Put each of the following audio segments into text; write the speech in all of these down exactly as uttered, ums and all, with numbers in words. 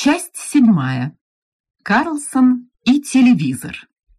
Часть седьмая. Карлсон и телевизор.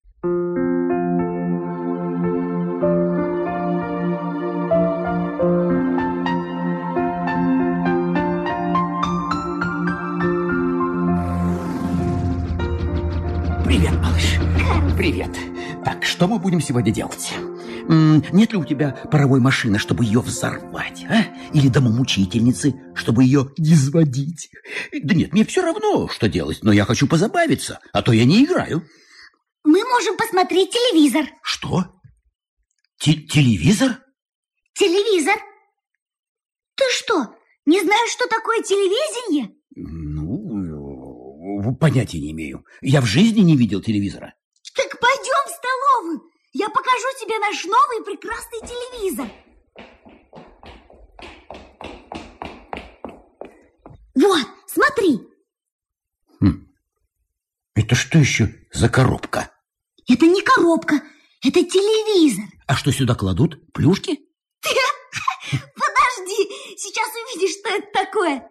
Привет, малыш. Привет. Так, что мы будем сегодня делать? М, Нет ли у тебя паровой машины, чтобы ее взорвать, а? Или домомучительницы, чтобы ее изводить? Да нет, мне все равно, что делать, но я хочу позабавиться, а то я не играю. Мы можем посмотреть телевизор. Что? Те- телевизор? Телевизор? Ты что, не знаешь, что такое телевидение? Ну, понятия не имею. Я в жизни не видел телевизора. Так пойдем в столовую. Я покажу тебе наш новый прекрасный телевизор. Вот, смотри. Хм. Это что еще за коробка? Это не коробка, это телевизор. А что сюда кладут? Плюшки? Подожди, сейчас увидишь, что это такое.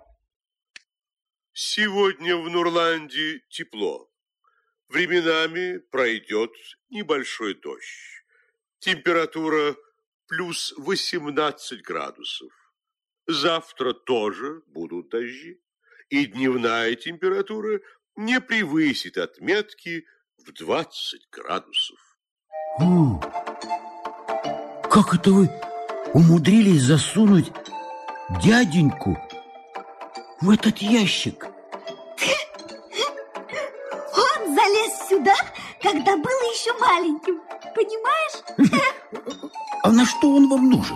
Сегодня в Нурланде тепло. Временами пройдет небольшой дождь. Температура плюс восемнадцать градусов. Завтра тоже будут дожди. И дневная температура не превысит отметки в двадцать градусов. О, как это вы умудрились засунуть дяденьку в этот ящик? Он залез сюда, когда был еще маленьким. Понимаешь? А на что он вам нужен?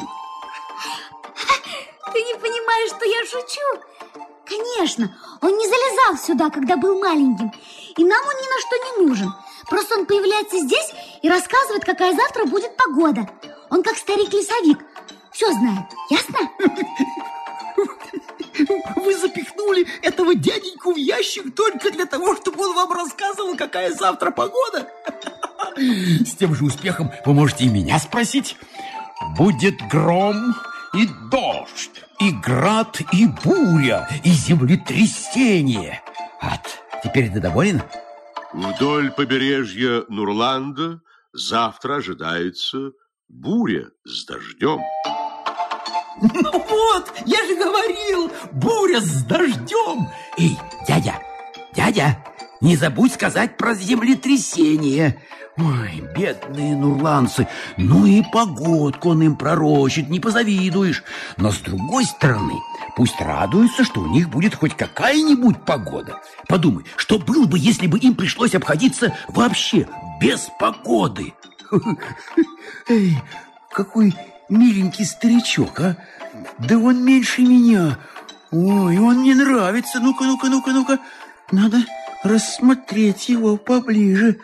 Ты не понимаешь, что я шучу? Конечно, он не залезал сюда, когда был маленьким. И нам он ни на что не нужен. Просто он появляется здесь и рассказывает, какая завтра будет погода. Он как старик-лесовик. Все знает, ясно? Вы запихнули этого дяденьку в ящик только для того, чтобы он вам рассказывал, какая завтра погода? С тем же успехом вы можете и меня спросить. Будет гром и дождь, и град, и буря, и землетрясение. Вот, теперь ты доволен? Вдоль побережья Нурланда завтра ожидается буря с дождем. Ну вот, я же говорил, буря с дождем. Эй, дядя, дядя, не забудь сказать про землетрясение. Ой, бедные нурландцы, ну и погодку он им пророчит, не позавидуешь. Но с другой стороны, пусть радуются, что у них будет хоть какая-нибудь погода. Подумай, что было бы, если бы им пришлось обходиться вообще без погоды? Эй, какой миленький старичок, а? Да он меньше меня. Ой, он мне нравится. Ну-ка, ну-ка, ну-ка, ну-ка. Надо рассмотреть его поближе.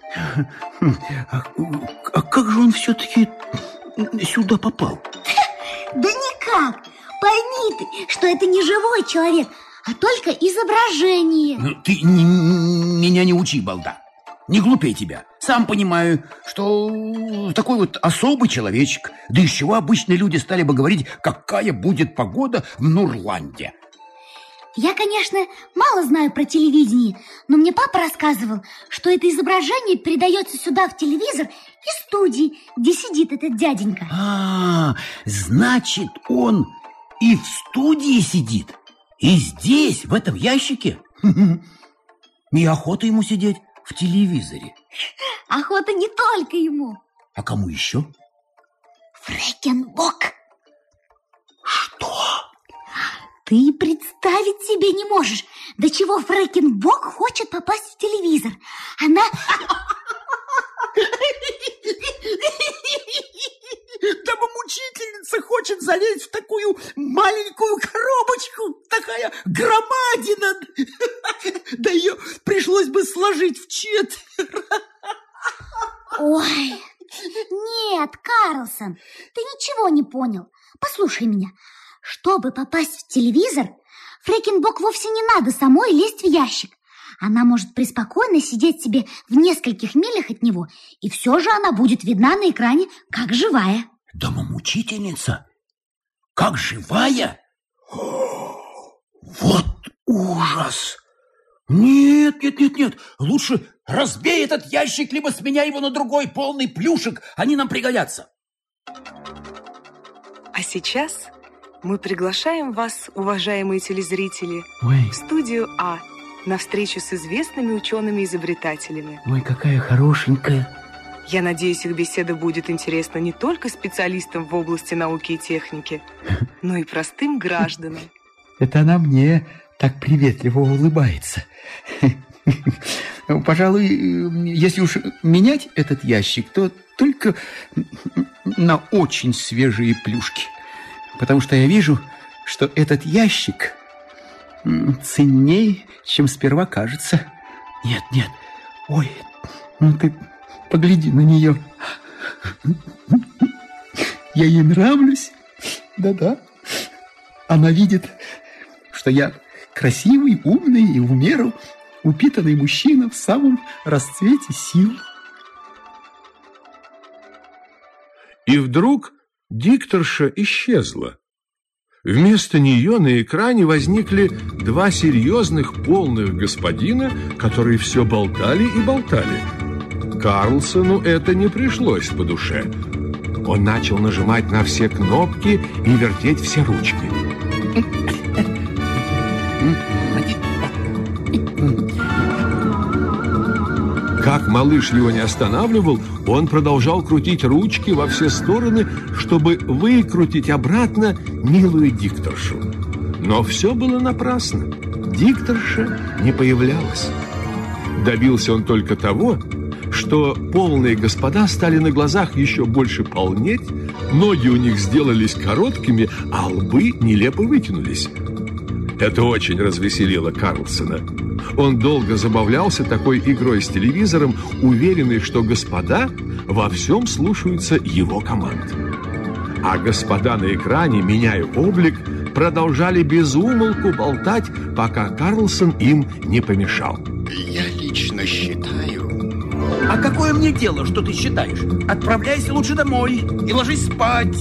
А, а как же он все-таки сюда попал? Да никак. Пойми ты, что это не живой человек, а только изображение. Ну, ты не, меня не учи, балда. Не глупей тебя. Сам понимаю, что такой вот особый человечек. Да из чего обычные люди стали бы говорить, какая будет погода в Нурланде? Я, конечно, мало знаю про телевидение, но мне папа рассказывал, что это изображение передается сюда в телевизор из студии, где сидит этот дяденька. А, значит, он и в студии сидит, и здесь, в этом ящике? И охота ему сидеть в телевизоре. Охота не только ему. А кому еще? Фрэкенбок. Что? Ты и представить себе не можешь, до чего Фрэкенбок хочет попасть в телевизор. Она... Домомучительница хочет залезть в такую маленькую коробочку. Такая громадина. Да ее пришлось бы сложить в четверо. Ой, нет, Карлсон, ты ничего не понял. Послушай меня. Чтобы попасть в телевизор, Фрэкенбок вовсе не надо самой лезть в ящик. Она может преспокойно сидеть себе в нескольких милях от него, и все же она будет видна на экране как живая. Домомучительница? Как живая? Вот ужас! Нет, нет, нет, нет. Лучше разбей этот ящик, либо сменяй его на другой, полный плюшек. Они нам пригодятся. А сейчас мы приглашаем вас, уважаемые телезрители, Ой. в студию А на встречу с известными учеными-изобретателями. Ой, какая хорошенькая. Я надеюсь, их беседа будет интересна не только специалистам в области науки и техники, но и простым гражданам. Это она мне так приветливо улыбается. Пожалуй, если уж менять этот ящик, то только на очень свежие плюшки. Потому что я вижу, что этот ящик ценнее, чем сперва кажется. Нет, нет. Ой, ну ты погляди на нее. Я ей нравлюсь. Да-да. Она видит, что я красивый, умный и в меру упитанный мужчина в самом расцвете сил. И вдруг дикторша исчезла. Вместо нее на экране возникли два серьезных полных господина, которые все болтали и болтали. Карлсону это не пришлось по душе. Он начал нажимать на все кнопки и вертеть все ручки. Как малыш его не останавливал, он продолжал крутить ручки во все стороны, чтобы выкрутить обратно милую дикторшу. Но все было напрасно. Дикторша не появлялась. Добился он только того, что полные господа стали на глазах еще больше полнеть, ноги у них сделались короткими, а лбы нелепо вытянулись. Это очень развеселило Карлсона. Он долго забавлялся такой игрой с телевизором, уверенный, что господа во всем слушаются его команд. А господа на экране, меняя облик, продолжали без умолку болтать, пока Карлсон им не помешал. Я лично считаю... А какое мне дело, что ты считаешь? Отправляйся лучше домой и ложись спать.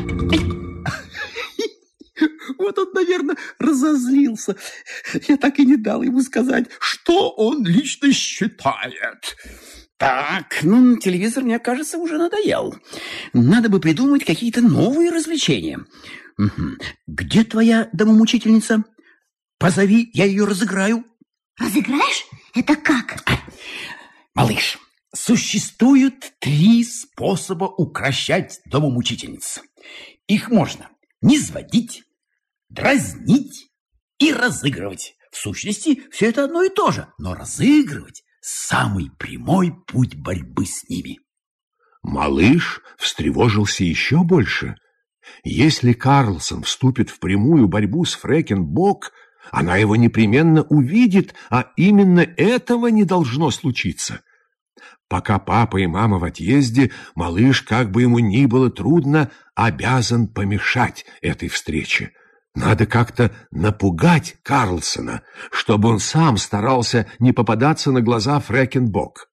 Вот он, наверное, разозлился. Я так и не дал ему сказать, что он лично считает. Так, ну, телевизор, мне кажется, уже надоел. Надо бы придумать какие-то новые развлечения. Угу. Где твоя домомучительница? Позови, я ее разыграю. Разыграешь? Это как? Малыш, существует три способа укрощать домомучительниц. Их можно низводить, дразнить и разыгрывать. В сущности, все это одно и то же, но разыгрывать – самый прямой путь борьбы с ними. Малыш встревожился еще больше. Если Карлсон вступит в прямую борьбу с Фрэкенбок, она его непременно увидит, а именно этого не должно случиться. Пока папа и мама в отъезде, малыш, как бы ему ни было трудно, обязан помешать этой встрече. Надо как-то напугать Карлсона, чтобы он сам старался не попадаться на глаза Фрэкенбок.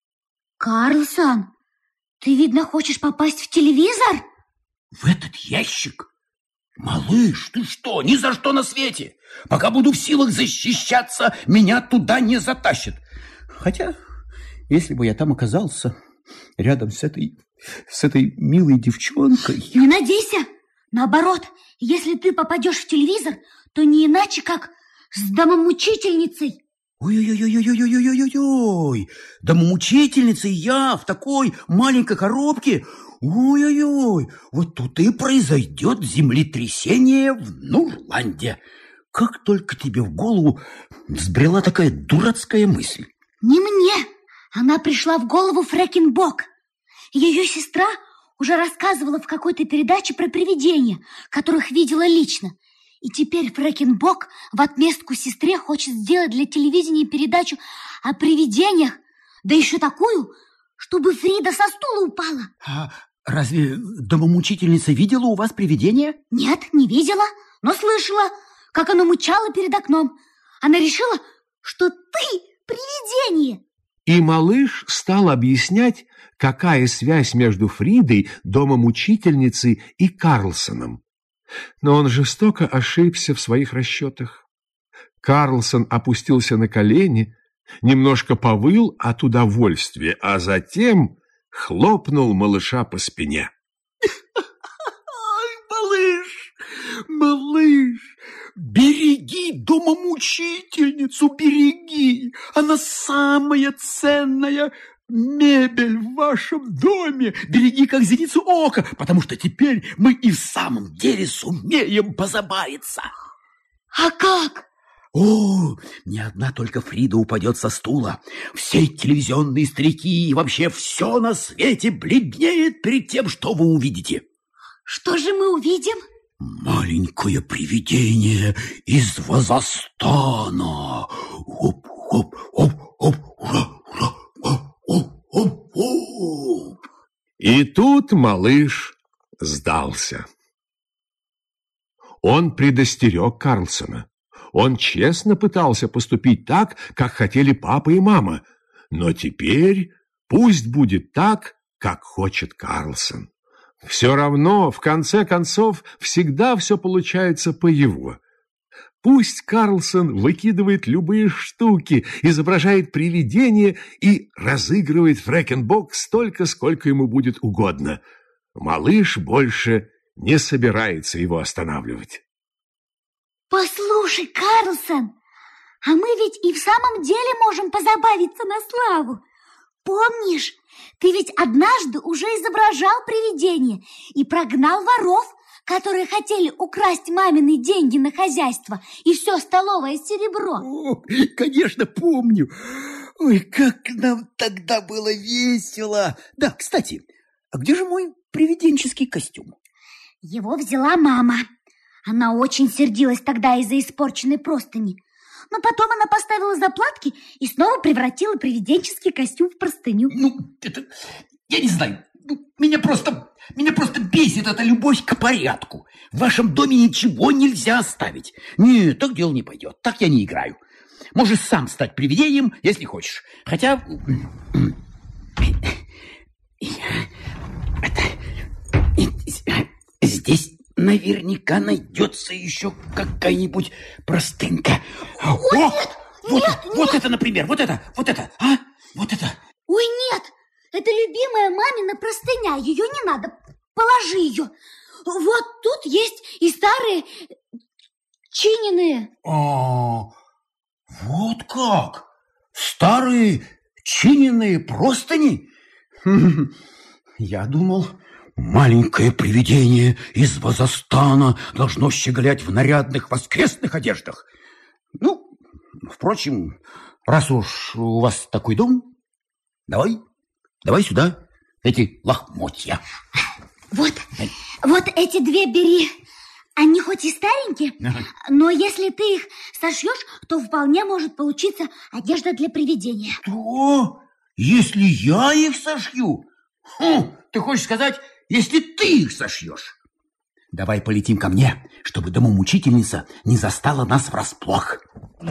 Карлсон, ты, видно, хочешь попасть в телевизор? В этот ящик? Малыш, ты что, ни за что на свете. Пока буду в силах защищаться, меня туда не затащат. Хотя, если бы я там оказался рядом с этой, с этой милой девчонкой... Не надейся. Наоборот, если ты попадешь в телевизор, то не иначе, как с домомучительницей. Ой-ой-ой-ой-ой-ой-ой-ой! Домомучительница я в такой маленькой коробке? Ой-ой-ой! Вот тут и произойдет землетрясение в Нурланде. Как только тебе в голову взбрела такая дурацкая мысль? Не мне. Она пришла в голову Фрэкенбок. Ее сестра уже рассказывала в какой-то передаче про привидения, которых видела лично. И теперь Фрэкенбок в отместку сестре хочет сделать для телевидения передачу о привидениях, да еще такую, чтобы Фрида со стула упала. А разве домомучительница видела у вас привидение? Нет, не видела, но слышала, как оно мычало перед окном. Она решила, что ты привидение. И малыш стал объяснять, какая связь между Фридой, домомучительницей и Карлсоном. Но он жестоко ошибся в своих расчетах. Карлсон опустился на колени, немножко повыл от удовольствия, а затем хлопнул малыша по спине. Ай, малыш, малыш, береги домомучительницу, береги. Она самая ценная мебель в вашем доме. Береги, как зеницу ока, потому что теперь мы и в самом деле сумеем позабавиться. А как? О, ни одна только Фрида упадет со стула. Все телевизионные старики и вообще все на свете бледнеет перед тем, что вы увидите. Что же мы увидим? Маленькое привидение из Вазастана. Оп, оп, оп, оп, ура, ура, оп, оп, оп, оп. И тут малыш сдался. Он предостерег Карлсона. Он честно пытался поступить так, как хотели папа и мама. Но теперь пусть будет так, как хочет Карлсон. Все равно, в конце концов, всегда все получается по его. Пусть Карлсон выкидывает любые штуки, изображает привидения и разыгрывает Фрэкенбок столько, сколько ему будет угодно. Малыш больше не собирается его останавливать. Послушай, Карлсон, а мы ведь и в самом деле можем позабавиться на славу. Помнишь, ты ведь однажды уже изображал привидение и прогнал воров, которые хотели украсть мамины деньги на хозяйство и все столовое серебро. О, конечно, помню. Ой, как нам тогда было весело. Да, кстати, а где же мой привиденческий костюм? Его взяла мама. Она очень сердилась тогда из-за испорченной простыни. Но потом она поставила заплатки и снова превратила привиденческий костюм в простыню. Ну, это... Я не знаю. Меня просто... Меня просто бесит эта любовь к порядку. В вашем доме ничего нельзя оставить. Нет, так дело не пойдет. Так я не играю. Можешь сам стать привидением, если хочешь. Хотя... Здесь... наверняка найдется еще какая-нибудь простынка. Ой, О, нет, вот, нет, вот нет. это, например, вот это, вот это, а? Вот это. Ой, нет, это любимая мамина простыня, ее не надо, положи ее. Вот тут есть и старые чиненные. А, вот как? Старые чиненные простыни? Хм, я думал... Маленькое привидение из Вазастана должно щеголять в нарядных воскресных одеждах. Ну, впрочем, раз уж у вас такой дом, давай, давай сюда эти лохмотья. Вот, вот эти две бери. Они хоть и старенькие, ага. Но если ты их сошьешь, то вполне может получиться одежда для привидения. Что? Если я их сошью? Хм, ты хочешь сказать... Если ты их сошьешь. Давай полетим ко мне, чтобы домомучительница не застала нас врасплох.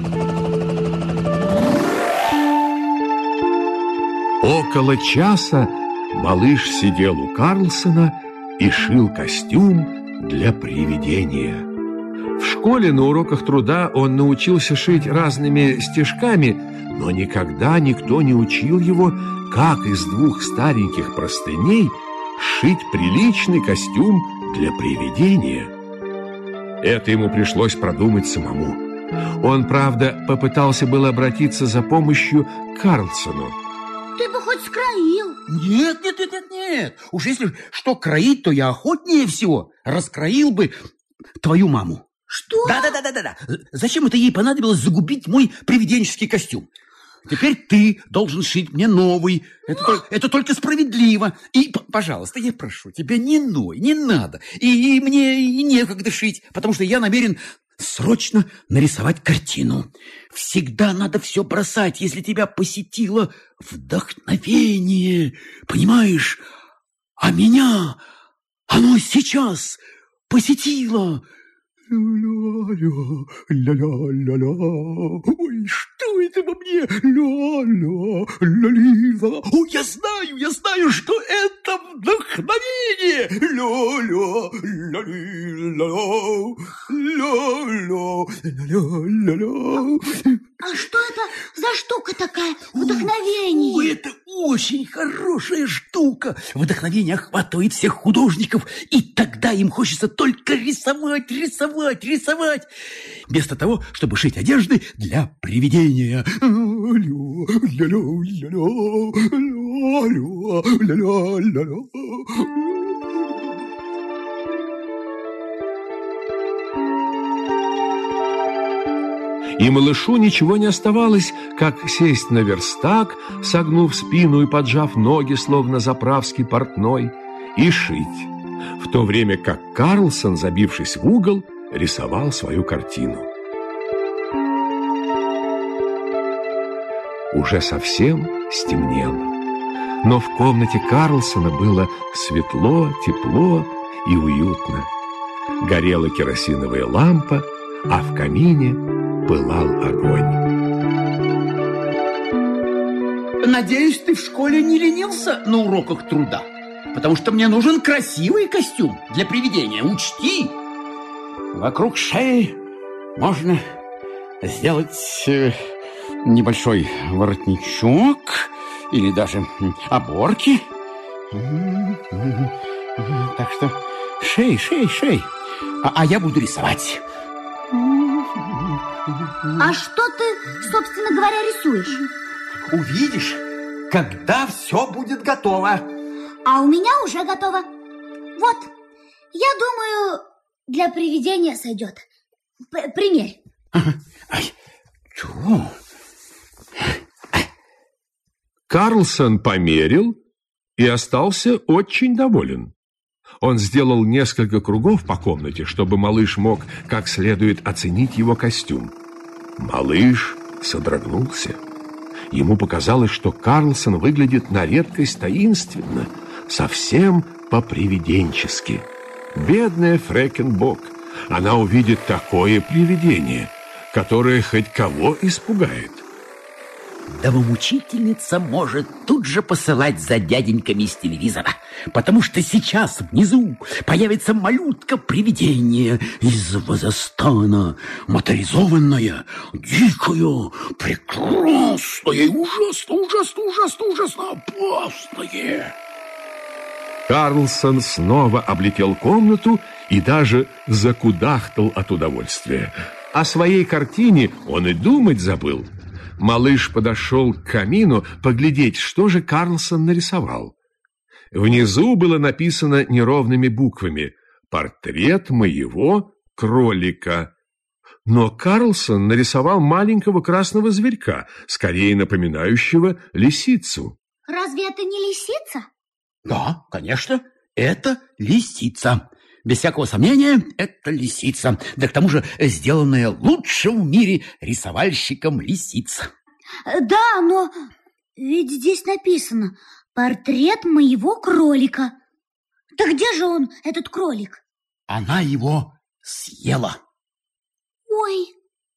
Около часа малыш сидел у Карлсона и шил костюм для привидения. В школе на уроках труда он научился шить разными стежками, но никогда никто не учил его, как из двух стареньких простыней сшить приличный костюм для привидения. Это ему пришлось продумать самому. Он, правда, попытался было обратиться за помощью к Карлсону. Ты бы хоть скроил. Нет, нет, нет, нет, нет. Уж если что кроить, то я охотнее всего раскроил бы твою маму. Что? Да-да-да-да-да. Зачем это ей понадобилось загубить мой привиденческий костюм? Теперь ты должен шить мне новый. Это, только, это только справедливо. И, пожалуйста, я прошу тебя, не ной, не надо. И, и мне и некогда шить, потому что я намерен срочно нарисовать картину. Всегда надо все бросать, если тебя посетило вдохновение. Понимаешь? А меня оно сейчас посетило Ля-ля-ля-ля. Ой, что это во мне? Ля-ля-ля-ля-ля. Ой, я знаю, я знаю, что это вдохновение. Ля-ля-ля-ля-ля-ля-ля-ля-ля. А что это за штука такая? Вдохновение. Ой, это очень хорошая штука. Вдохновение охватывает всех художников, и тогда им хочется только рисовать, рисовать, рисовать, вместо того, чтобы шить одежды для привидения. И малышу ничего не оставалось, как сесть на верстак, согнув спину и поджав ноги, словно заправский портной, и шить, в то время как Карлсон, забившись в угол, рисовал свою картину. Уже совсем стемнело, но в комнате Карлсона было светло, тепло и уютно. Горела керосиновая лампа, а в камине пылал огонь. Надеюсь, ты в школе не ленился на уроках труда, потому что мне нужен красивый костюм для привидения. Учти, вокруг шеи можно сделать э, небольшой воротничок или даже оборки. Так что шей, шей, шей. А, а я буду рисовать. А что ты, собственно говоря, рисуешь? Увидишь, когда все будет готово. А у меня уже готово. Вот, я думаю, для привидения сойдет. П- примерь. Ай, чего? Карлсон померил и остался очень доволен. Он сделал несколько кругов по комнате, чтобы малыш мог как следует оценить его костюм. Малыш содрогнулся. Ему показалось, что Карлсон выглядит на редкость таинственно, совсем по-привиденчески. Бедная Фрэкенбок, она увидит такое привидение, которое хоть кого испугает. Домоучительница может тут же посылать за дяденьками из телевизора, потому что сейчас внизу появится малютка-привидение из Вазастана, моторизованная, дикая, прекрасная и ужасно, ужасно, ужасно, ужасно опасная. Карлсон снова облетел комнату и даже закудахтал от удовольствия. О своей картине он и думать забыл. Малыш подошел к камину поглядеть, что же Карлсон нарисовал. Внизу было написано неровными буквами «Портрет моего кролика». Но Карлсон нарисовал маленького красного зверька, скорее напоминающего лисицу. Разве это не лисица? Да, конечно, это лисица. Без всякого сомнения, это лисица. Да к тому же сделанная лучшим в мире рисовальщиком лисица. Да, но ведь здесь написано «Портрет моего кролика». Да где же он, этот кролик? Она его съела. Ой.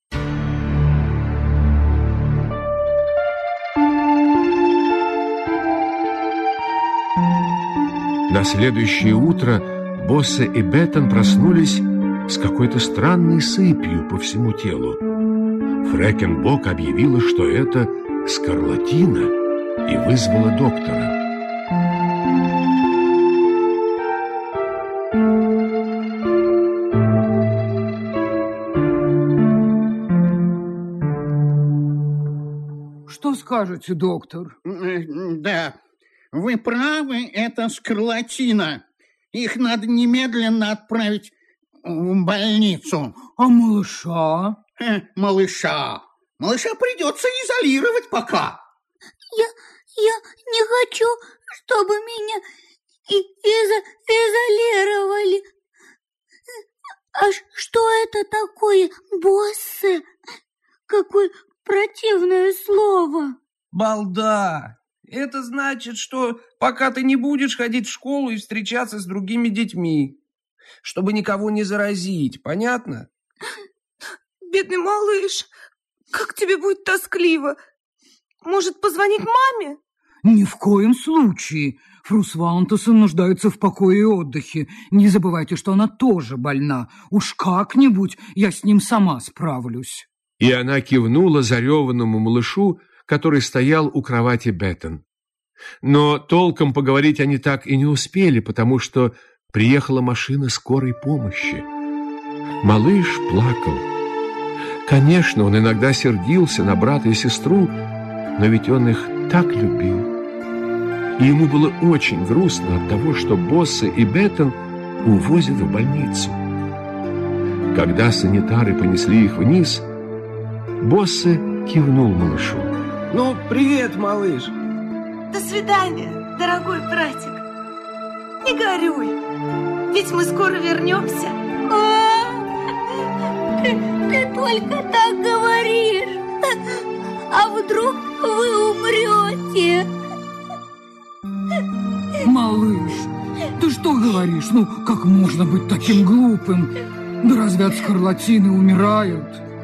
На следующее утро Боссе и Беттон проснулись с какой-то странной сыпью по всему телу. Фрэкенбок объявила, что это скарлатина, и вызвала доктора. Что скажете, доктор? Да, вы правы, это скарлатина. Их надо немедленно отправить в больницу. А малыша? Э, малыша. Малыша придется изолировать пока. Я, я не хочу, чтобы меня и изо изолировали. А что это такое, боссы? Какое противное слово. Балда. Это значит, что пока ты не будешь ходить в школу и встречаться с другими детьми. чтобы никого не заразить, понятно? Бедный малыш, как тебе будет тоскливо. Может, позвонить маме? Ни в коем случае. Фру Свантесен нуждается в покое и отдыхе. Не забывайте, что она тоже больна. Уж как-нибудь я с ним сама справлюсь. И она кивнула зареванному малышу, который стоял у кровати Беттон. Но толком поговорить они так и не успели, потому что приехала машина скорой помощи. Малыш плакал. Конечно, он иногда сердился на брата и сестру, но ведь он их так любил. И ему было очень грустно от того, что Боссе и Беттон увозят в больницу. Когда санитары понесли их вниз, Боссе кивнул малышу. Ну, привет, малыш. До свидания, дорогой братик. Не горюй, ведь мы скоро вернемся. Ты, ты только так говоришь. А вдруг вы умрете? Малыш, ты что говоришь? Ну, как можно быть таким глупым? Да разве от скарлатины умирают?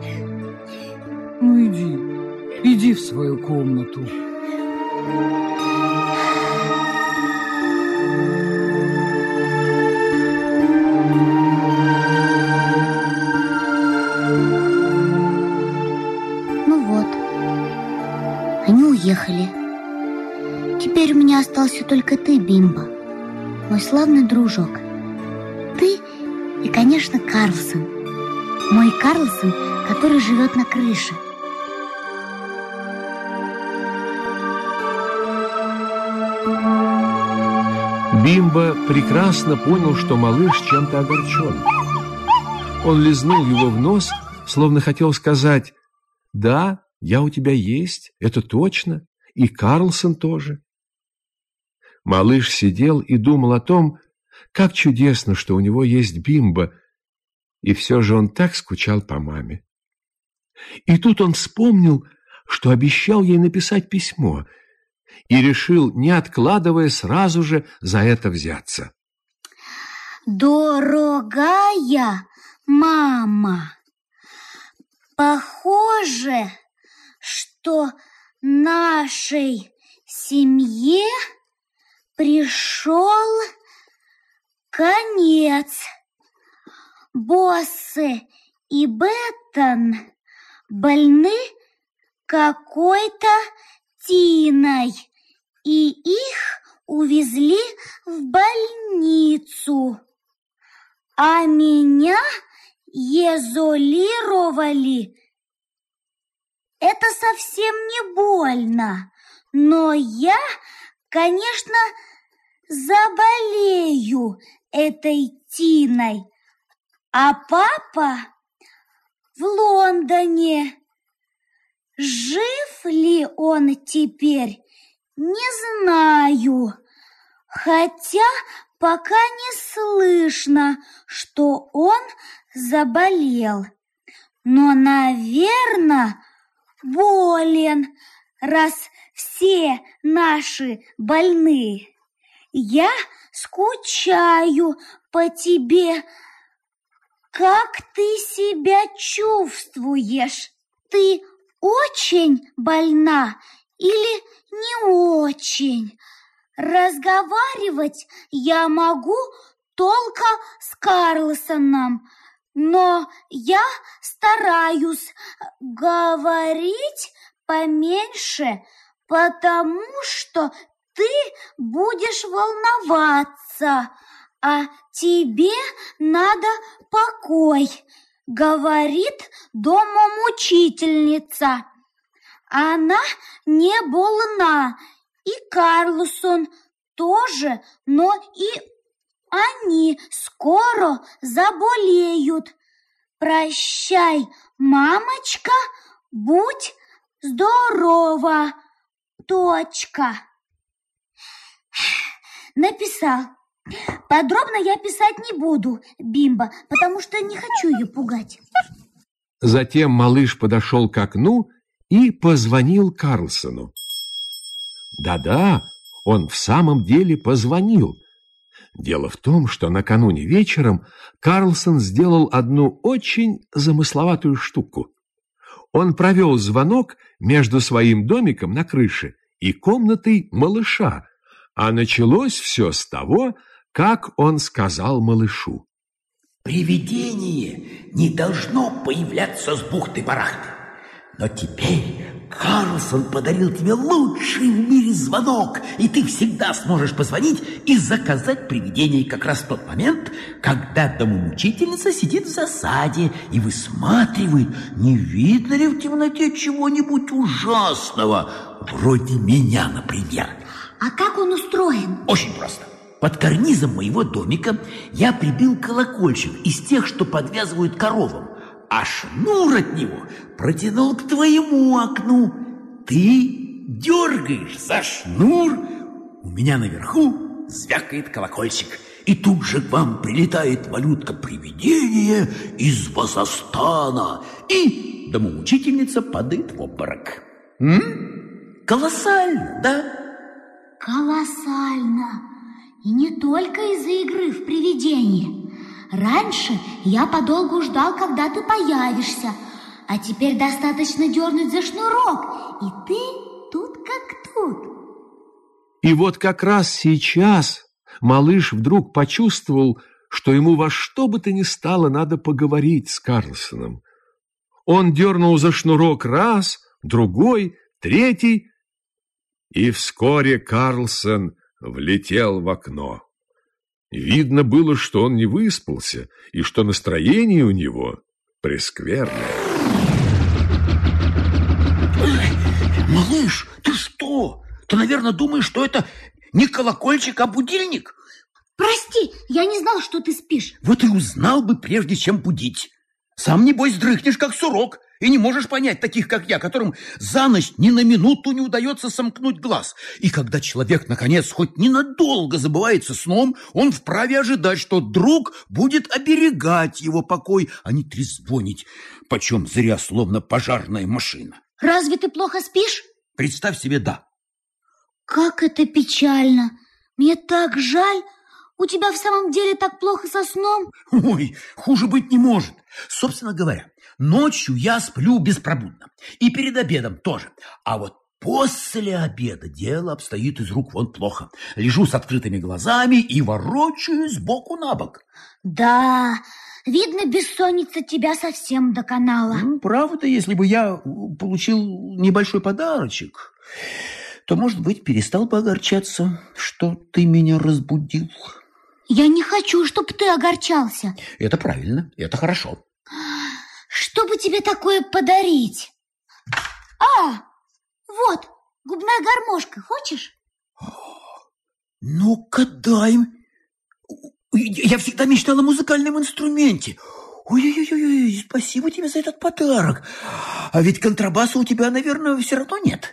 Ну, иди, иди в свою комнату. Ну вот, они уехали. Теперь у меня остался только ты, Бимба, мой славный дружок. Ты и, конечно, Карлсон. Мой Карлсон, который живет на крыше. Бимба прекрасно понял, что малыш чем-то огорчен. Он лизнул его в нос, словно хотел сказать: «Да, я у тебя есть, это точно, и Карлсон тоже». Малыш сидел и думал о том, как чудесно, что у него есть Бимба, и все же он так скучал по маме. И тут он вспомнил, что обещал ей написать письмо, и решил, не откладывая, сразу же за это взяться. Дорогая мама, похоже, что нашей семье пришел конец. Боссе и Беттон больны какой-то тиной, и их увезли в больницу, а меня изолировали. Это совсем не больно, но я, конечно, заболею этой тиной, а папа в Лондоне. Жив ли он теперь, не знаю, хотя пока не слышно, что он заболел. Но, наверное, болен, раз все наши больны. Я скучаю по тебе. Как ты себя чувствуешь? Ты очень больна или не очень? Разговаривать я могу только с Карлсоном, но я стараюсь говорить поменьше, потому что ты будешь волноваться, а тебе надо покой, говорит домоучительница. Она не больна, и Карлсон тоже, но и они скоро заболеют. Прощай, мамочка, будь здорова. Точка. Написал. Подробно я писать не буду, Бимба, потому что не хочу ее пугать. Затем малыш подошел к окну и позвонил Карлсону. Да-да, он в самом деле позвонил. Дело в том, что накануне вечером Карлсон сделал одну очень замысловатую штуку. Он провел звонок между своим домиком на крыше и комнатой малыша, а началось все с того, как он сказал малышу: «Привидение не должно появляться с бухты-барахты. Но теперь Карлсон подарил тебе лучший в мире звонок, и ты всегда сможешь позвонить и заказать привидение как раз в тот момент, когда домоучительница сидит в засаде и высматривает, не видно ли в темноте чего-нибудь ужасного, вроде меня, например». А как он устроен? Очень просто. Под карнизом моего домика я прибил колокольчик из тех, что подвязывают коровам, а шнур от него протянул к твоему окну. Ты дергаешь за шнур, у меня наверху звякает колокольчик, и тут же к вам прилетает малютка-привидение из Вазостана, и домоучительница падает в обморок. М? Колоссально, да? Колоссально. И не только из-за игры в привидение. Раньше я подолгу ждал, когда ты появишься, а теперь достаточно дернуть за шнурок, и ты тут как тут. И вот как раз сейчас малыш вдруг почувствовал, что ему во что бы то ни стало надо поговорить с Карлсоном. Он дернул за шнурок раз, другой, третий, и вскоре Карлсон влетел в окно. Видно было, что он не выспался, и что настроение у него прескверное. Малыш, ты что? Ты, наверное, думаешь, что это не колокольчик, а будильник? Прости, я не знал, что ты спишь. Вот и узнал бы, прежде чем будить. Сам, небось, дрыхнешь, как сурок, и не можешь понять таких, как я, которым за ночь ни на минуту не удается сомкнуть глаз. И когда человек, наконец, хоть ненадолго забывается сном, он вправе ожидать, что друг будет оберегать его покой, а не трезвонить, почем зря, словно пожарная машина. Разве ты плохо спишь? Представь себе, да. Как это печально. Мне так жаль. У тебя в самом деле так плохо со сном? Ой, хуже быть не может. Собственно говоря, ночью я сплю беспробудно. И перед обедом тоже. А вот после обеда дело обстоит из рук вон плохо. Лежу с открытыми глазами и ворочаюсь сбоку на бок. Да, видно, бессонница тебя совсем доконала. Ну, правда, если бы я получил небольшой подарочек, то, может быть, перестал бы огорчаться, что ты меня разбудил. Я не хочу, чтобы ты огорчался. Это правильно, это хорошо. Что бы тебе такое подарить? А, вот, губная гармошка, хочешь? Ну-ка, дай. Я всегда мечтала о музыкальном инструменте. Ой-ой-ой, спасибо тебе за этот подарок. А ведь контрабаса у тебя, наверное, все равно нет.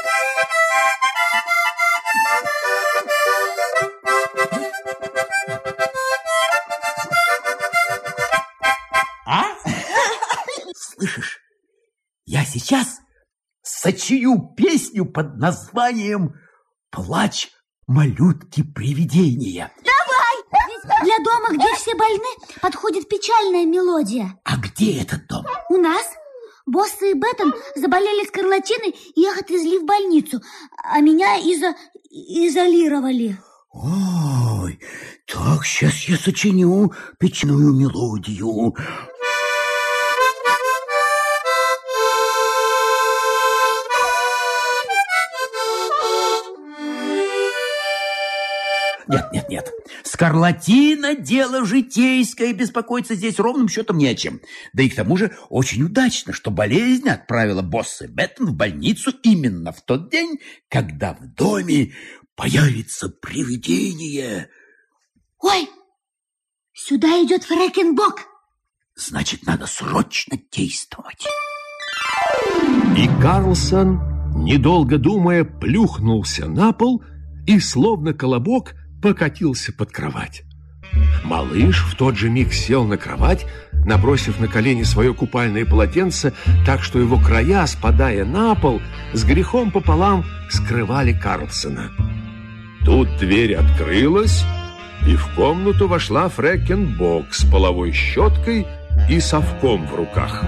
А? Слышишь, я сейчас сочиню песню под названием «Плач малютки-привидения». Давай! Ведь для дома, где все больны, подходит печальная мелодия. А где этот дом? У нас. Босса и Беттон заболели скарлатиной и их отвезли в больницу, а меня изо... изолировали. Ой, так, сейчас я сочиню печную мелодию. Нет, нет, нет. Скарлатина – дело житейское, беспокоиться здесь ровным счетом не о чем. Да и к тому же очень удачно, что болезнь отправила босса Беттон в больницу именно в тот день, когда в доме появится привидение. Ой, сюда идет Фрэкенбок. Значит, надо срочно действовать. И Карлсон, недолго думая, плюхнулся на пол и, словно колобок, покатился под кровать. Малыш в тот же миг сел на кровать, набросив на колени свое купальное полотенце, так что его края, спадая на пол, с грехом пополам скрывали Карлсона. Тут дверь открылась, и в комнату вошла Фрекен Бок с половой щеткой и совком в руках.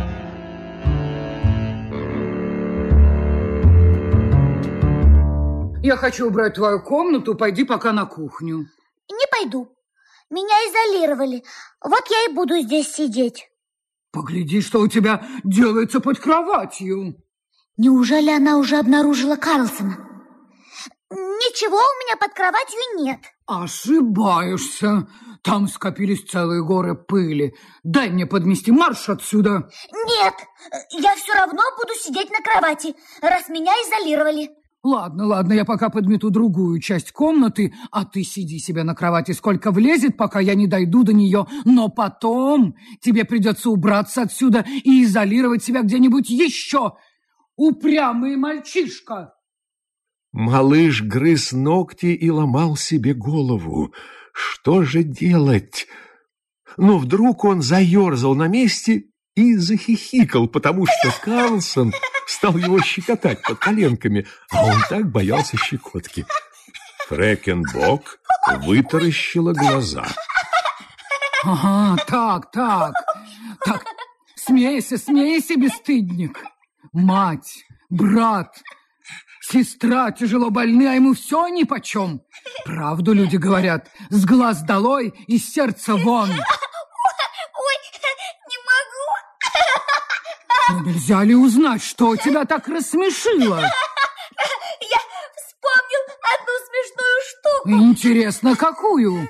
Я хочу убрать твою комнату, пойди пока на кухню. Не пойду. Меня изолировали. Вот я и буду здесь сидеть. Погляди, что у тебя делается под кроватью. Неужели она уже обнаружила Карлсона? Ничего у меня под кроватью нет. Ошибаешься. Там скопились целые горы пыли. Дай мне подмести, марш отсюда. Нет, я все равно буду сидеть на кровати, раз меня изолировали. Ладно, ладно, я пока подмету другую часть комнаты, а ты сиди себе на кровати, сколько влезет, пока я не дойду до нее. Но потом тебе придется убраться отсюда и изолировать себя где-нибудь еще. Упрямый мальчишка. Малыш грыз ногти и ломал себе голову. Что же делать? Но вдруг он заерзал на месте и захихикал, потому что Карлсон стал его щекотать под коленками, а он так боялся щекотки. Фрекен Бок вытаращила глаза. Ага, так, так, так, смейся, смейся, бесстыдник. Мать, брат, сестра тяжело больны, а ему все нипочем. Правду люди говорят, с глаз долой и с сердца вон. Ой, не могу. Ну, нельзя ли узнать, что тебя так рассмешило? Я вспомнил одну смешную штуку. Интересно, какую?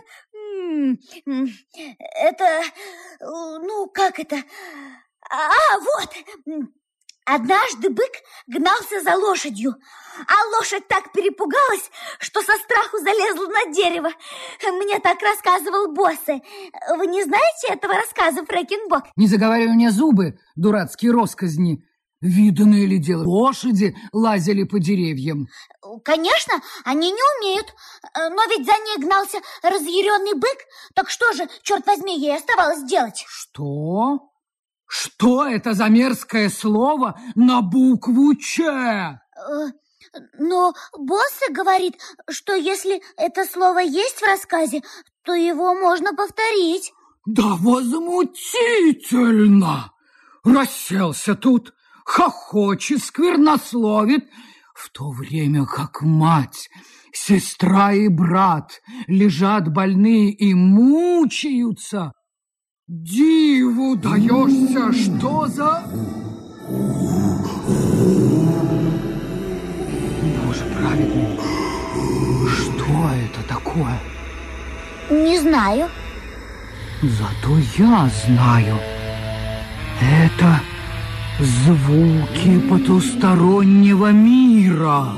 Это, ну, как это? А, вот. Однажды бык гнался за лошадью, а лошадь так перепугалась, что со страху залезла на дерево. Мне так рассказывал Боссе. Вы не знаете этого рассказа, Фрекен Бок? Не заговаривай мне зубы, дурацкие росказни. Виданное ли дело, лошади лазили по деревьям? Конечно, они не умеют. Но ведь за ней гнался разъяренный бык. Так что же, черт возьми, ей оставалось делать? Что? Что это за мерзкое слово на букву «Ч»? Но Боссе говорит, что если это слово есть в рассказе, то его можно повторить. Да возмутительно! Расселся тут, хохочет, сквернословит, в то время как мать, сестра и брат лежат больные и мучаются. Диву даешься, что за... Боже праведный, что это такое? Не знаю. Зато я знаю. Это звуки потустороннего мира.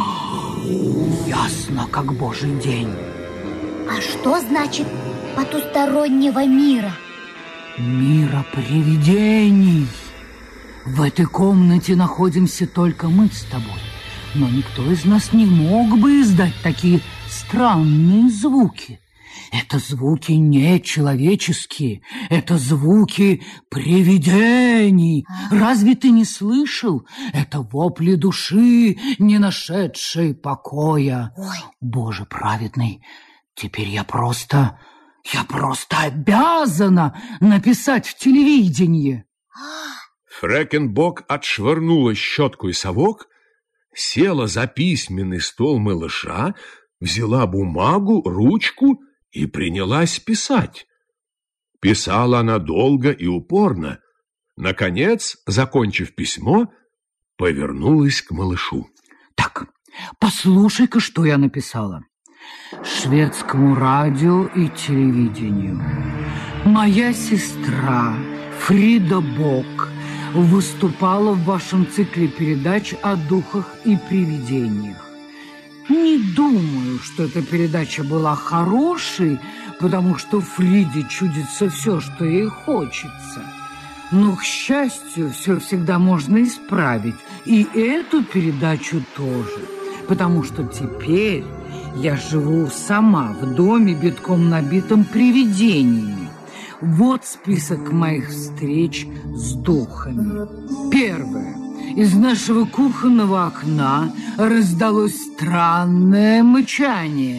Ясно, как божий день. А что значит потустороннего мира? Мира привидений. В этой комнате находимся только мы с тобой. Но никто из нас не мог бы издать такие странные звуки. Это звуки нечеловеческие, это звуки привидений. Разве ты не слышал? Это вопли души, не нашедшей покоя. Ой. Боже праведный, теперь я просто... Я просто обязана написать в телевидении. Фрекен Бок отшвырнула щетку и совок, села за письменный стол малыша, взяла бумагу, ручку и принялась писать. Писала она долго и упорно. Наконец, закончив письмо, повернулась к малышу. Так, послушай-ка, что я написала. Шведскому радио и телевидению. Моя сестра Фрида Бок выступала в вашем цикле передач о духах и привидениях. Не думаю, что эта передача была хорошей, потому что Фриде чудится все, что ей хочется. Но, к счастью, все всегда можно исправить, и эту передачу тоже, потому что теперь я живу сама в доме, битком набитом привидениями. Вот список моих встреч с духами. Первое. Из нашего кухонного окна раздалось странное мычание.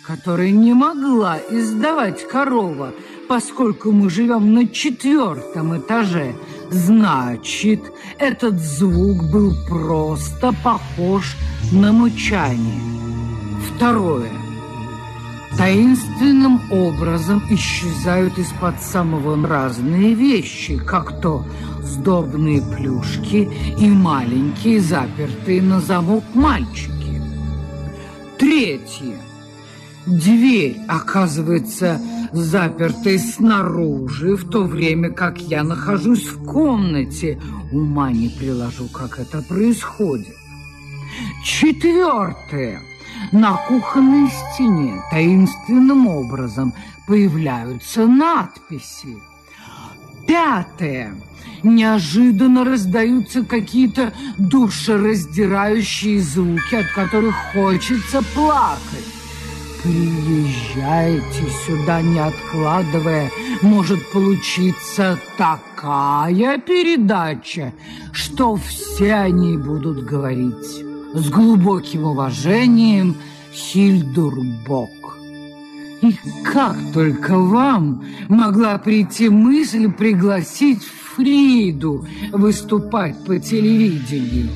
который не могла издавать корова, поскольку мы живем на четвертом этаже, значит, этот звук был просто похож на мычание. Второе. Таинственным образом исчезают из-под самого разные вещи, как то сдобные плюшки и маленькие запертые на замок мальчики. Третье. Дверь оказывается запертой снаружи, в то время как я нахожусь в комнате. Ума не приложу, как это происходит. Четвертое. На кухонной стене таинственным образом появляются надписи. Пятое. Неожиданно раздаются какие-то душераздирающие звуки, от которых хочется плакать. Приезжайте сюда, не откладывая. Может получиться такая передача, что все они будут говорить. С глубоким уважением, Хильдур Бок. И как только вам могла прийти мысль пригласить Фриду выступать по телевидению?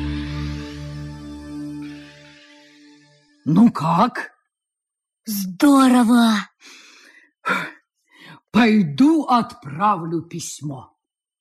Ну как? Здорово! Пойду отправлю письмо.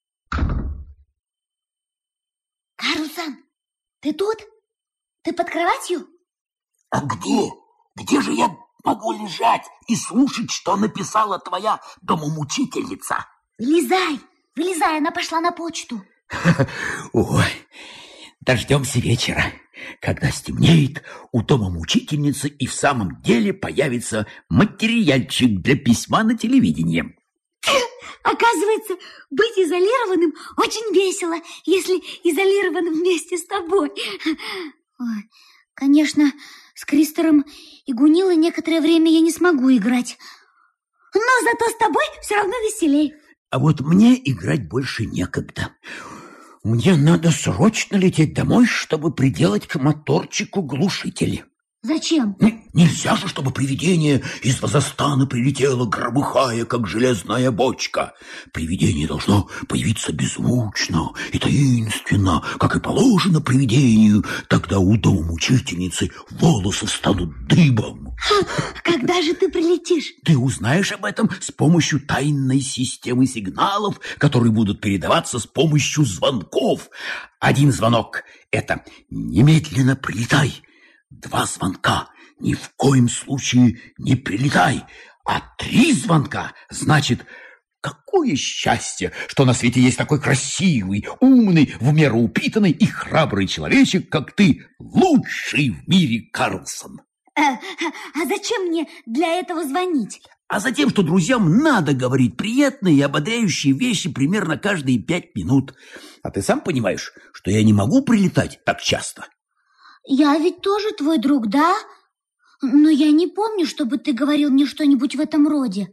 Карлсон, ты тут? Ты под кроватью? А где? Где же я могу лежать и слушать, что написала твоя домомучительница? Вылезай, вылезай, она пошла на почту. Ой, дождемся вечера. Когда стемнеет, у домомучительницы и в самом деле появится материальчик для письма на телевидении. Оказывается, быть изолированным очень весело, если изолирован вместе с тобой. Ой, конечно, с Кристором и Гунилой некоторое время я не смогу играть. Но зато с тобой все равно веселей. А вот мне играть больше некогда. Мне надо срочно лететь домой, чтобы приделать к моторчику глушители. Зачем? Нельзя же, чтобы привидение из Вазастана прилетело, громыхая, как железная бочка. Привидение должно появиться беззвучно и таинственно, как и положено привидению. Тогда у домомучительницы волосы станут дыбом. Когда же ты прилетишь? Ты узнаешь об этом с помощью тайной системы сигналов, которые будут передаваться с помощью звонков. Один звонок – это «немедленно прилетай». Два звонка – ни в коем случае не прилетай. А три звонка – значит, какое счастье, что на свете есть такой красивый, умный, в меру упитанный и храбрый человечек, как ты, лучший в мире Карлсон. А, а зачем мне для этого звонить? А затем, что друзьям надо говорить приятные и ободряющие вещи примерно каждые пять минут. А ты сам понимаешь, что я не могу прилетать так часто. Я ведь тоже твой друг, да? Но я не помню, чтобы ты говорил мне что-нибудь в этом роде.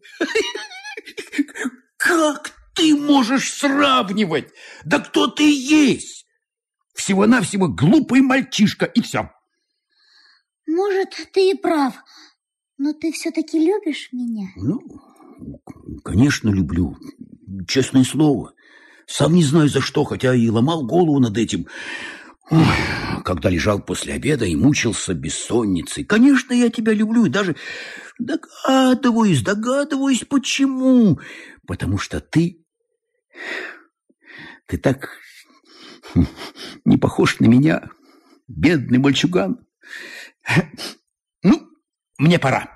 Как ты можешь сравнивать? Да кто ты есть? Всего-навсего глупый мальчишка, и все. Может, ты и прав, но ты все-таки любишь меня? Ну, конечно, люблю. Честное слово. Сам не знаю за что, хотя и ломал голову над этим. Ой, когда лежал после обеда и мучился бессонницей. Конечно, я тебя люблю и даже догадываюсь, догадываюсь, почему. Потому что ты... Ты так не похож на меня, бедный мальчуган. Ну, мне пора.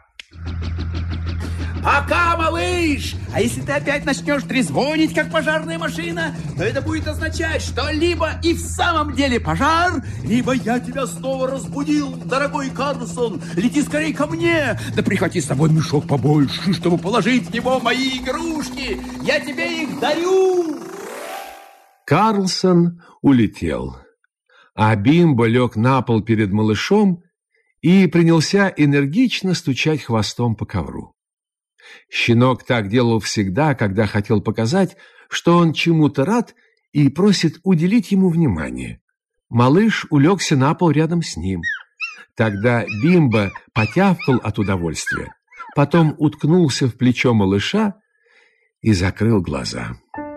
Пока, малыш! А если ты опять начнешь трезвонить, как пожарная машина, то это будет означать, что либо и в самом деле пожар, либо я тебя снова разбудил, дорогой Карлсон. Лети скорей ко мне, да прихвати с собой мешок побольше, чтобы положить в него мои игрушки. Я тебе их дарю. Карлсон улетел, а Бимбо лег на пол перед малышом и принялся энергично стучать хвостом по ковру. Щенок так делал всегда, когда хотел показать, что он чему-то рад и просит уделить ему внимание. Малыш улегся на пол рядом с ним. Тогда Бимбо потявкал от удовольствия, потом уткнулся в плечо малыша и закрыл глаза.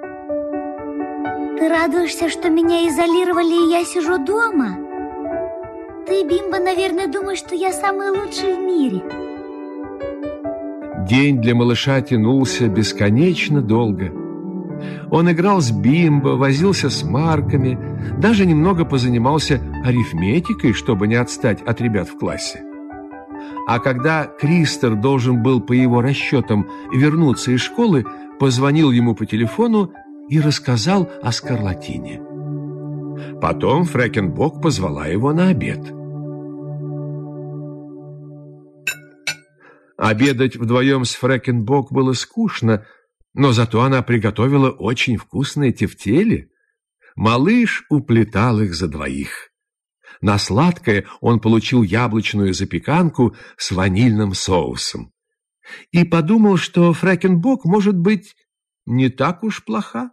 Ты радуешься, что меня изолировали, и я сижу дома? Ты, Бимбо, наверное, думаешь, что я самый лучший в мире. День для малыша тянулся бесконечно долго. Он играл с Бимбо, возился с марками, даже немного позанимался арифметикой, чтобы не отстать от ребят в классе. А когда Кристер должен был, по его расчетам, вернуться из школы, позвонил ему по телефону и рассказал о скарлатине. Потом Фрэкенбок позвала его на обед. Обедать вдвоем с Фрэкенбок было скучно, но зато она приготовила очень вкусные тефтели. Малыш уплетал их за двоих. На сладкое он получил яблочную запеканку с ванильным соусом. И подумал, что Фрэкенбок, может быть, не так уж плоха.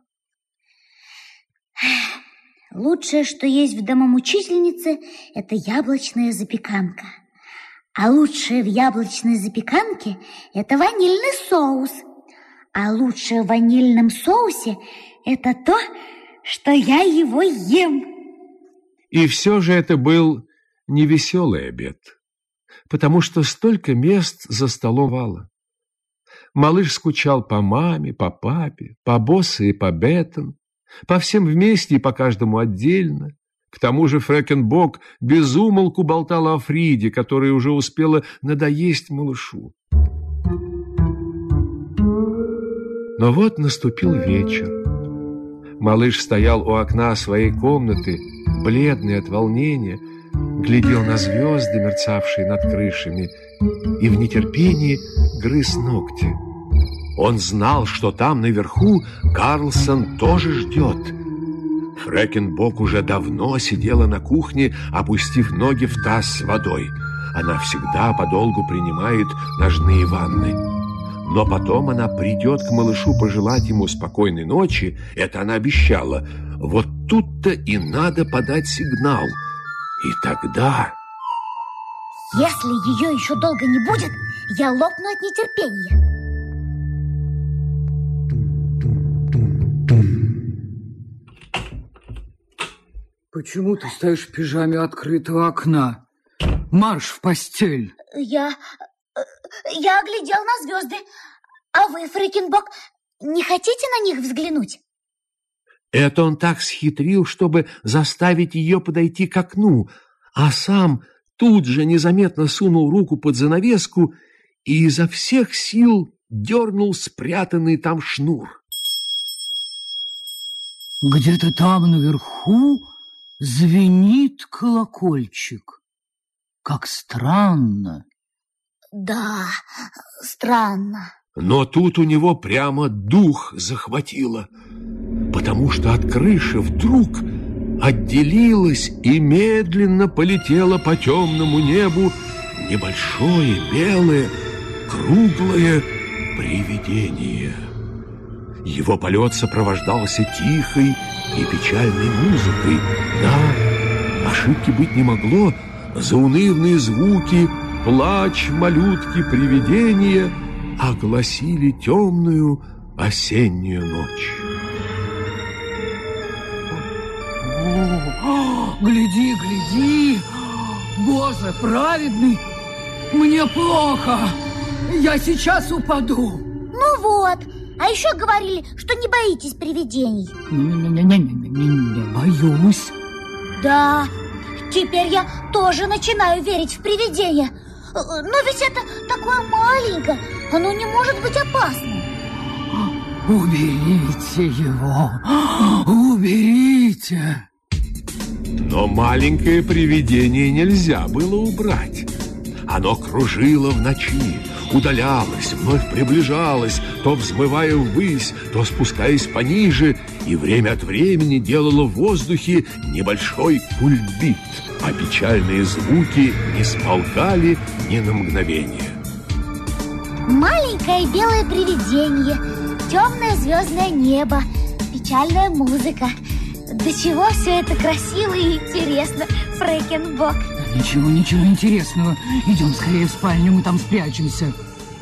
Лучшее, что есть в домомучительнице, это яблочная запеканка. А лучшее в яблочной запеканке – это ванильный соус. А лучшее в ванильном соусе – это то, что я его ем. И все же это был невеселый обед, потому что столько мест за столом вало. Малыш скучал по маме, по папе, по Боссе и по Беттон, по всем вместе и по каждому отдельно. К тому же Фрэкенбок без умолку болтала о Фриде, которая уже успела надоесть малышу. Но вот наступил вечер. Малыш стоял у окна своей комнаты, бледный от волнения, глядел на звезды, мерцавшие над крышами, и в нетерпении грыз ногти. Он знал, что там наверху Карлсон тоже ждет. Фрэкенбок уже давно сидела на кухне, опустив ноги в таз с водой. Она всегда подолгу принимает ножные ванны. Но потом она придет к малышу пожелать ему спокойной ночи, это она обещала. Вот тут-то и надо подать сигнал. И тогда... Если ее еще долго не будет, я лопну от нетерпения. Почему ты стоишь в пижаме открытого окна? Марш в постель. Я... Я оглядел на звезды. А вы, Фрэкенбок, не хотите на них взглянуть? Это он так схитрил, чтобы заставить ее подойти к окну, а сам тут же незаметно сунул руку под занавеску и изо всех сил дернул спрятанный там шнур. Где-то там наверху звенит колокольчик. Как странно. Да, странно. Но тут у него прямо дух захватило, потому что от крыши вдруг отделилось и медленно полетело по темному небу небольшое белое круглое привидение. Его полет сопровождался тихой и печальной музыкой. Да, ошибки быть не могло. Заунывные звуки, плач малютки-привидения огласили темную осеннюю ночь. О, гляди, гляди! Боже, праведный! Мне плохо! Я сейчас упаду! Ну вот, а еще говорили, что не боитесь привидений. Не-не-не-не-не-не, боюсь. Да, теперь я тоже начинаю верить в привидения. Но ведь это такое маленькое, оно не может быть опасным. Уберите его, уберите. Но маленькое привидение нельзя было убрать. Оно кружило в ночи, удалялось, вновь приближалось, то взмывая ввысь, то спускаясь пониже, и время от времени делало в воздухе небольшой кульбит, а печальные звуки не смолкали ни на мгновение. Маленькое белое привидение, темное звездное небо, печальная музыка. До чего все это красиво и интересно, Фрэкенбок? Ничего, ничего интересного. Идем скорее в спальню, мы там спрячемся.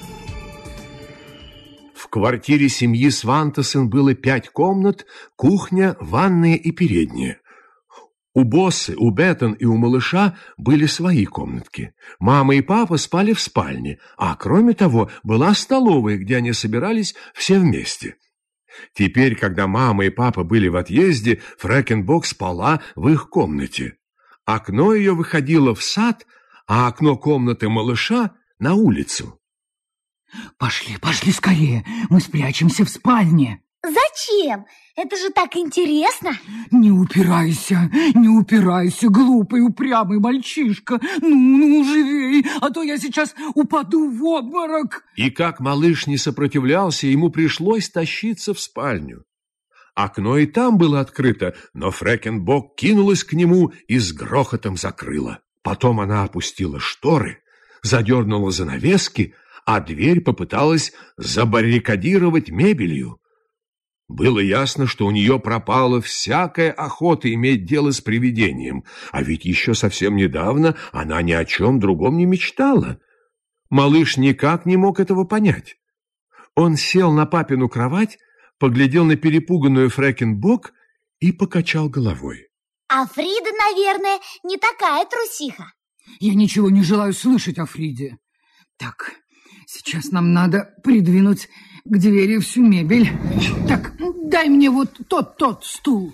В квартире семьи Свантесен было пять комнат, кухня, ванная и передняя. У Боссы, у Беттон и у малыша были свои комнатки. Мама и папа спали в спальне, а кроме того была столовая, где они собирались все вместе. Теперь, когда мама и папа были в отъезде, Фрэкенбок спала в их комнате. Окно ее выходило в сад, а окно комнаты малыша на улицу. Пошли, пошли скорее, мы спрячемся в спальне. Зачем? Это же так интересно. Не упирайся, не упирайся, глупый, упрямый мальчишка. Ну, ну, живей, а то я сейчас упаду в обморок. И как малыш не сопротивлялся, ему пришлось тащиться в спальню. Окно и там было открыто, но Фрэкенбок кинулась к нему и с грохотом закрыла. Потом она опустила шторы, задернула занавески, а дверь попыталась забаррикадировать мебелью. Было ясно, что у нее пропала всякая охота иметь дело с привидением, а ведь еще совсем недавно она ни о чем другом не мечтала. Малыш никак не мог этого понять. Он сел на папину кровать, поглядел на перепуганную Фрэкенбок и покачал головой. А Фрида, наверное, не такая трусиха. Я ничего не желаю слышать о Фриде. Так, сейчас нам надо придвинуть к двери всю мебель. Так, дай мне вот тот, тот стул.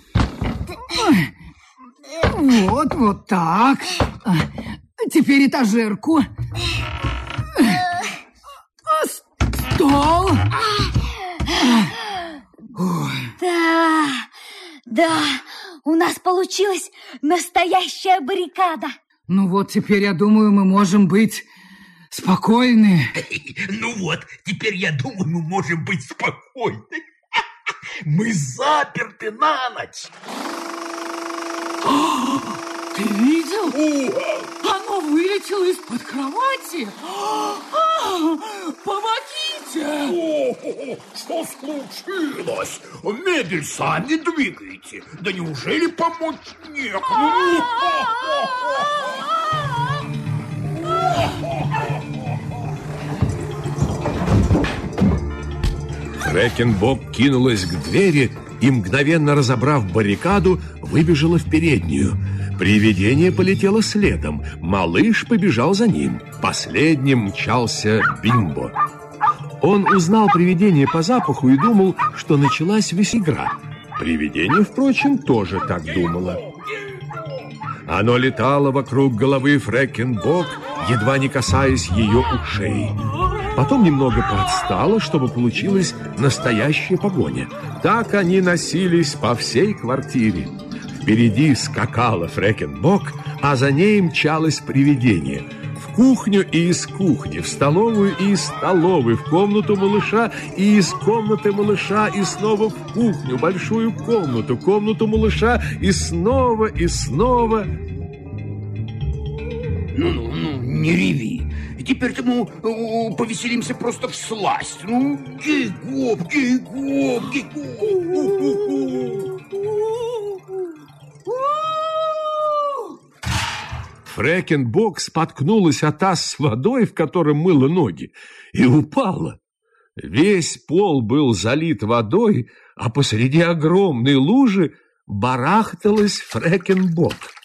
Вот, вот так. Теперь этажерку. Стол. Да, да, у нас получилась настоящая баррикада. Ну вот, теперь, я думаю, мы можем быть спокойны. Ну вот, теперь, я думаю, мы можем быть спокойны. Мы заперты на ночь. Ты видел? Оно вылетело из-под кровати. Помогите! О, что случилось? Мебель сами двигаете. Да неужели помочь некому? Фрэкенбок кинулась к двери и, мгновенно разобрав баррикаду, выбежала в переднюю. Привидение полетело следом. Малыш побежал за ним. Последним мчался Бимбо. Он узнал привидение по запаху и думал, что началась веселья. Привидение, впрочем, тоже так думало. Оно летало вокруг головы Фрэкенбок, едва не касаясь ее ушей. Потом немного подстало, чтобы получилась настоящая погоня. Так они носились по всей квартире. Впереди скакала Фрэкенбок, а за ней мчалось привидение. В кухню и из кухни, в столовую и из столовой, в комнату малыша и из комнаты малыша, и снова в кухню, большую комнату, комнату малыша, и снова, и снова. Ну-ну, ну, не реви. Теперь-то мы uh, повеселимся просто всласть. Ну, гей-гоп, гей-гоп, гей-гоп. Фрэкенбок споткнулась о таз с водой, в котором мыла ноги, и упала. Весь пол был залит водой, а посреди огромной лужи барахталась Фрэкенбок.